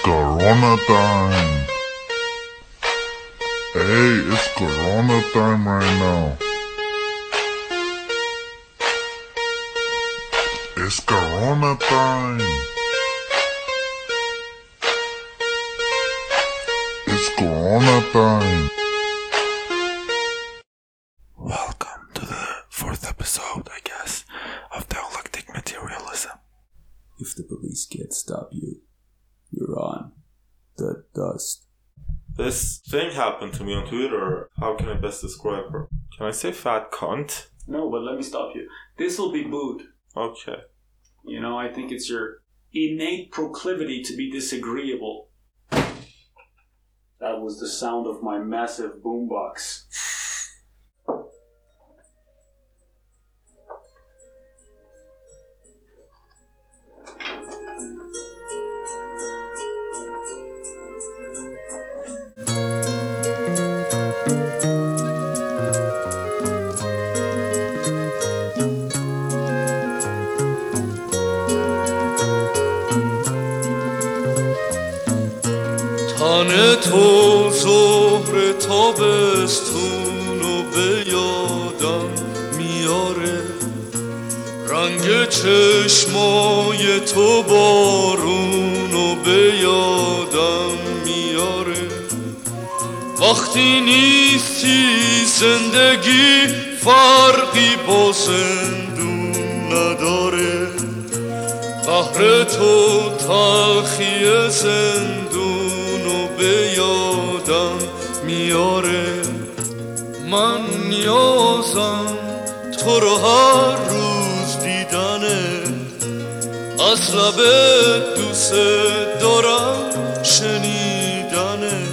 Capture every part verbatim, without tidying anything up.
Corona time. Hey, it's Corona time right now. It's Corona time. It's Corona time. Welcome to the fourth episode, I guess, of Dialectic Materialism. If the police can't stop you, you're on the dust. This thing happened to me on Twitter. How can I best describe her? Can I say fat cunt? No, but let me stop you. This will be booed. Okay. You know, I think it's your innate proclivity to be disagreeable. That was the sound of my massive boombox. تن تو ظهر تابستون و به یادم میاره، رنگ چشمای تو بارون و به یادم میاره. وقتی نیستی زندگی فرقی با زندون نداره، قهر تو تلخی زندون به یادم میاره. من نیازم تو رو هر روز دیدنه، از لبت دوست دارم شنیدنه.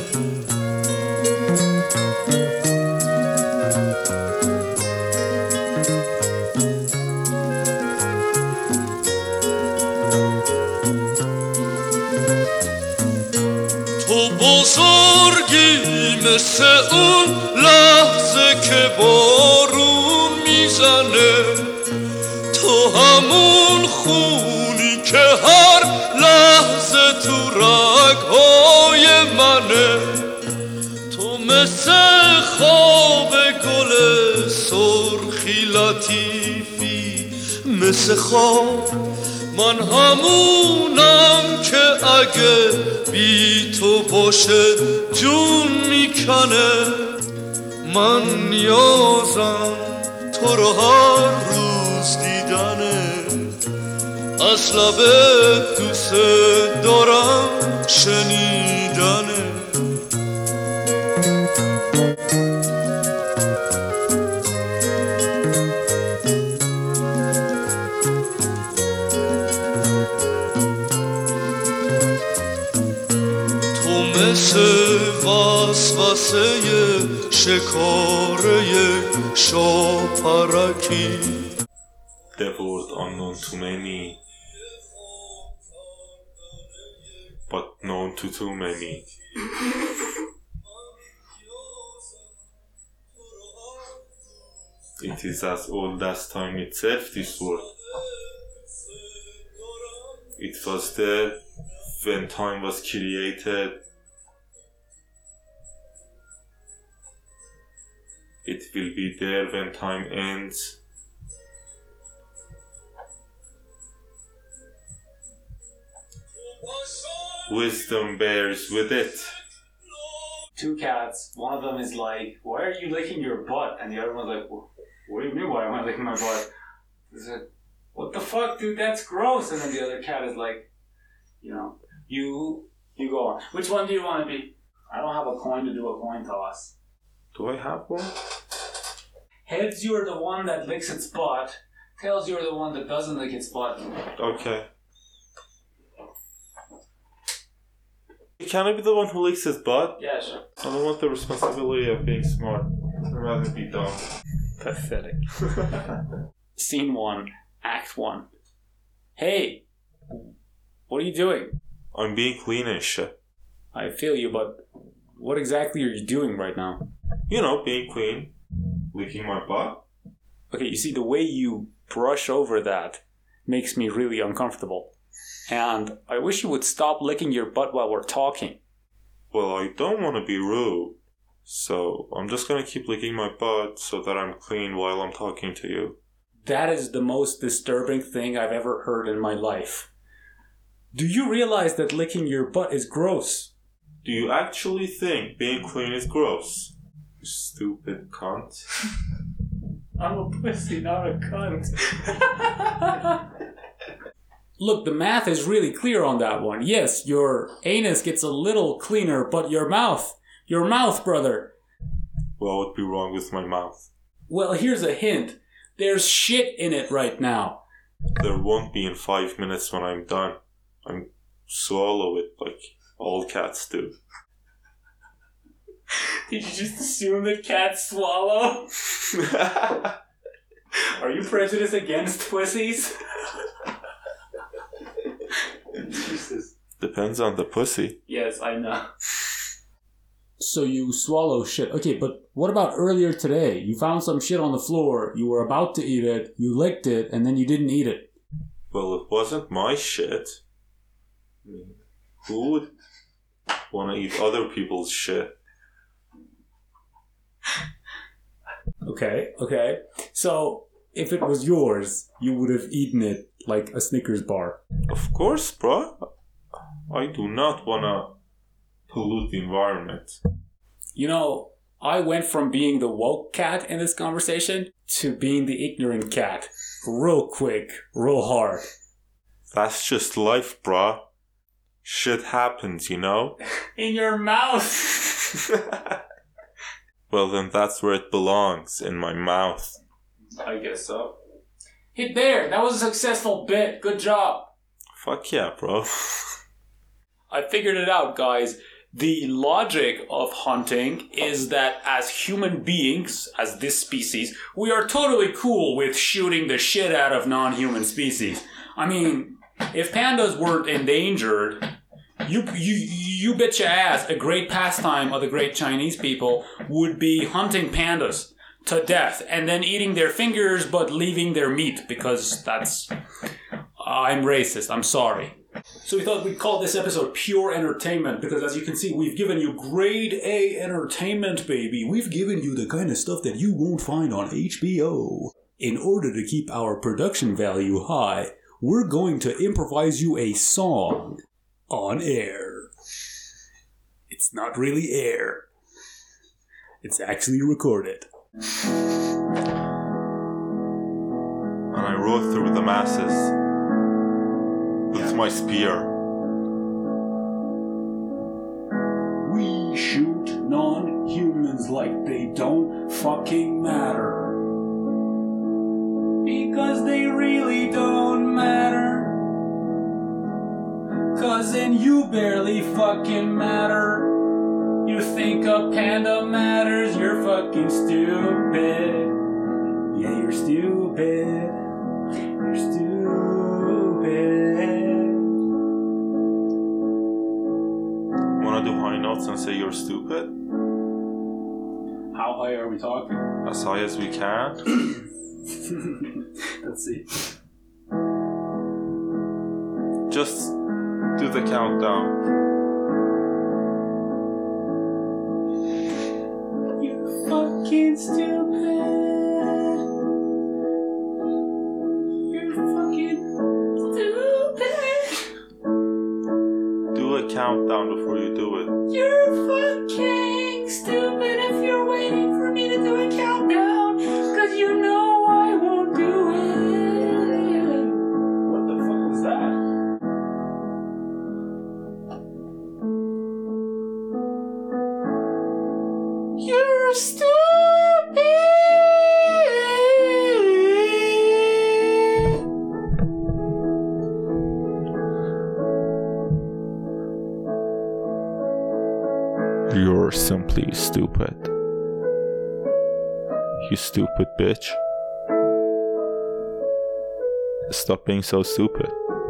بزرگی مثل اون لحظه که بارون میزنه، تو همون خونی که هر لحظه تو رگهای منه. تو مثل خواب گل سرخی لطیفی، مثل خواب من همونم که اگه بی تو باشه جون میکنه. من نیازم تو رو هر روز دیدنه، از لبت دوست دارم شنیدنه. مثل وسوسه شکاره شاپرکی. The word unknown to many, but known to too many. It is as old as time itself, this word. It was there when time was created. It will be there when time ends. Wisdom bears with it. Two cats, one of them is like, why are you licking your butt? And the other one's like, what do you mean why am I licking my butt? He said, what the fuck, dude, that's gross. And then the other cat is like, you know, you, you go on. Which one do you want to be? I don't have a coin to do a coin toss. Do I have one? Heads, you're the one that licks its butt. Tails, you're the one that doesn't lick its butt. Okay. Can I be the one who licks his butt? Yeah, sure. I don't want the responsibility of being smart. I'd rather be dumb. Pathetic. Scene one, act one. Hey, what are you doing? I'm being cleanish. I feel you, but what exactly are you doing right now? You know, being clean. Licking my butt. Okay, you see, the way you brush over that makes me really uncomfortable. And I wish you would stop licking your butt while we're talking. Well, I don't want to be rude, so I'm just gonna keep licking my butt so that I'm clean while I'm talking to you. That is the most disturbing thing I've ever heard in my life. Do you realize that licking your butt is gross? Do you actually think being clean is gross? You stupid cunt. I'm a pussy, not a cunt. Look, the math is really clear on that one. Yes, your anus gets a little cleaner, but your mouth, your mouth, brother. What would be wrong with my mouth? Well, here's a hint. There's shit in it right now. There won't be in five minutes when I'm done. I'm swallow it like all cats do. Did you just assume that cats swallow? Are you prejudiced against pussies? Jesus. Depends on the pussy. Yes, I know. So you swallow shit. Okay, but what about earlier today? You found some shit on the floor, you were about to eat it, you licked it, and then you didn't eat it. Well, it wasn't my shit. Who would want to eat other people's shit? Okay, okay. So, if it was yours, you would have eaten it like a Snickers bar. Of course, bro. I do not want to pollute the environment. You know, I went from being the woke cat in this conversation to being the ignorant cat. Real quick, real hard. That's just life, bro. Shit happens, you know? In your mouth! Well, then that's where it belongs, in my mouth. I guess so. Hit there! That was a successful bit. Good job. Fuck yeah, bro. I figured it out, guys. The logic of hunting is that as human beings, as this species, we are totally cool with shooting the shit out of non-human species. I mean, if pandas weren't endangered, you you you bet your ass a great pastime of the great Chinese people would be hunting pandas to death and then eating their fingers but leaving their meat because that's... I'm racist, I'm sorry. So we thought we'd call this episode Pure Entertainment because as you can see, we've given you grade A entertainment, baby. We've given you the kind of stuff that you won't find on H B O. In order to keep our production value high, we're going to improvise you a song on air. It's not really air. It's actually recorded. And I rode through the masses with my spear. We shoot non-humans like they don't fucking matter. Because they really don't matter. Cause then you barely fucking matter. You think a panda matters, you're fucking stupid. Yeah, you're stupid. You're stupid. Wanna do high notes and say you're stupid? How high are we talking? As high as we can. Let's see. Just do the countdown. You're fucking stupid. You're fucking stupid. Do a countdown before you do it. You're fucking stupid if you're waiting for me to do a countdown. Cause you know I won't do it. What the fuck was that? You're stupid. You're simply stupid. You stupid bitch. Stop being so stupid.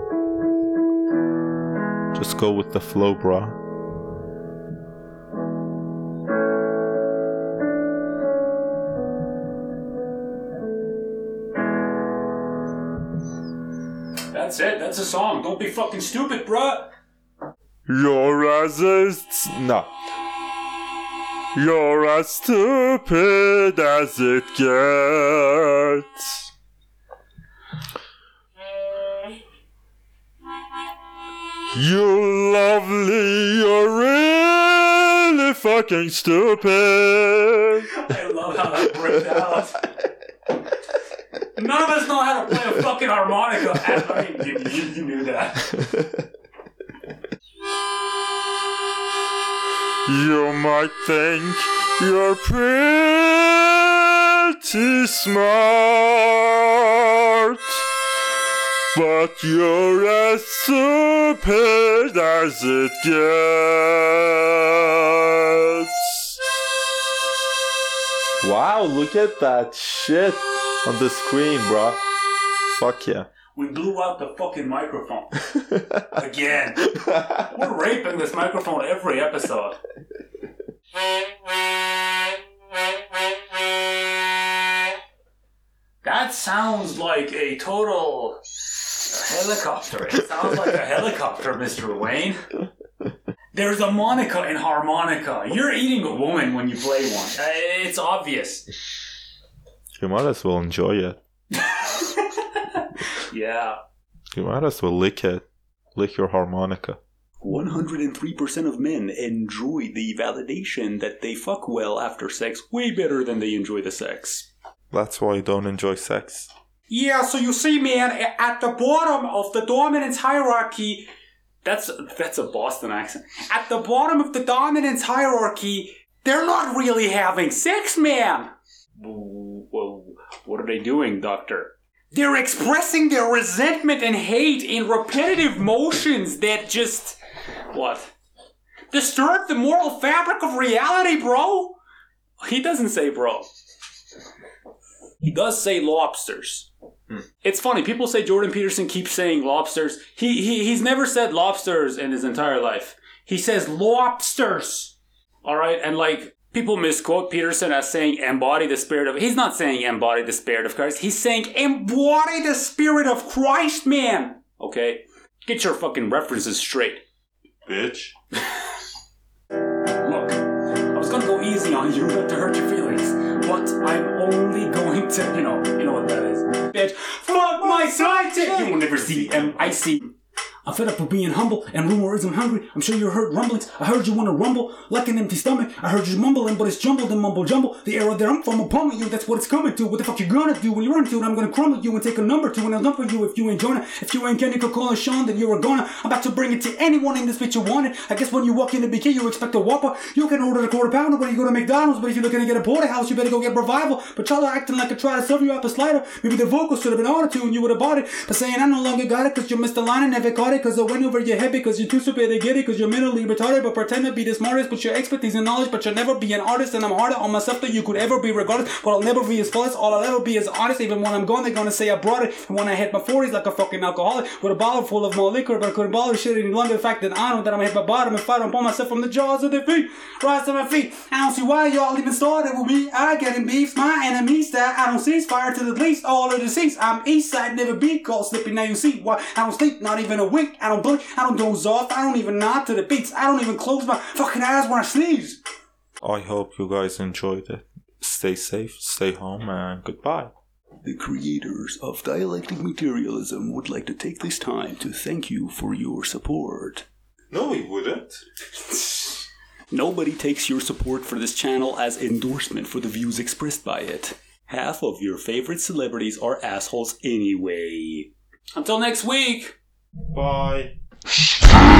Just go with the flow, brah. That's it. That's That's a song. Don't be fucking stupid, bruh. You're as it's no. You're as stupid as it gets. You lovely, you're really fucking stupid. I love how that worked out. None of us know how to play a fucking harmonica. I mean, you, you, you knew that. You might think you're pretty smart, but you're as stupid as it gets. Wow, look at that shit on the screen, bro. Fuck yeah. We blew out the fucking microphone. Again. We're raping this microphone every episode. That sounds like a total helicopter. It sounds like a helicopter, Mister Wayne. There's a monica in harmonica. You're eating a woman when you play one. It's obvious. You might as well enjoy it. Yeah. You might as well lick it. Lick your harmonica. one hundred three percent of men enjoy the validation that they fuck well after sex way better than they enjoy the sex. That's why you don't enjoy sex. Yeah, so you see, man, at the bottom of the dominance hierarchy, that's that's a Boston accent. At the bottom of the dominance hierarchy, they're not really having sex, man. Well, what are they doing, doctor? They're expressing their resentment and hate in repetitive motions that just, what? Disturb the moral fabric of reality, bro. He doesn't say bro. He does say lobsters. Hmm. It's funny, people say Jordan Peterson keeps saying lobsters. He, he He's never said lobsters in his entire life. He says lobsters. Alright, and like, people misquote Peterson as saying embody the spirit of... He's not saying embody the spirit of Christ. He's saying embody the spirit of Christ, man. Okay? Get your fucking references straight. Bitch. Look, I was gonna go easy on you not to hurt your feelings, but I'm only going to... You know, you know what that is. Bitch, fuck my sidekick! You will never see M I C. I'm fed up with being humble, and rumor is I'm hungry. I'm sure you heard rumblings. I heard you want to rumble like an empty stomach. I heard you mumbling, but it's jumbled and mumble jumble. The era that I'm from will pummel you. That's what it's coming to. What the fuck you gonna do when you run to it? I'm gonna crumble you and take a number two, and I'll number you if you ain't Jonah. If you ain't Kenny Cole and Sean, then you're a goner. I'm about to bring it to anyone in this bitch you want it. I guess when you walk in the B K, you expect a Whopper. You can order a quarter pounder when you go to McDonald's, but if you're looking to get a porterhouse, you better go get Revival. But y'all are acting like I try to serve you up a slider. Maybe the vocals should have been auto and you would have bought it. But saying I no longer got it, cause you missed the line and never caught it, cause I went over your head because you're too stupid to get it, because you're mentally retarded, but pretend to be the smartest, but your expertise and knowledge, but you'll never be an artist, and I'm harder on myself than you could ever be regardless, but I'll never be as flawless, all I'll ever be is honest, even when I'm gone, they're gonna say I brought it, and when I hit my forties like a fucking alcoholic, with a bottle full of more liquor, but I couldn't bother shit any longer, the fact that I know that I'm hit my bottom and fight and pull myself from the jaws of their feet, rise to my feet, I don't see why y'all even started with me, I getting beefs, my enemies that I don't cease, fire to the least, all of the seats, I'm east side, never be called slippy, now you see why I don't sleep, not even a wink, I don't blink, I don't doze off, I don't even nod to the beats. I don't even close my fucking eyes when I sneeze. I hope you guys enjoyed it. Stay safe, stay home, and goodbye. The creators of Dialectic Materialism would like to take this time to thank you for your support. No, we wouldn't. Nobody takes your support for this channel as endorsement for the views expressed by it. Half of your favorite celebrities are assholes anyway. Until next week. Bye. Screw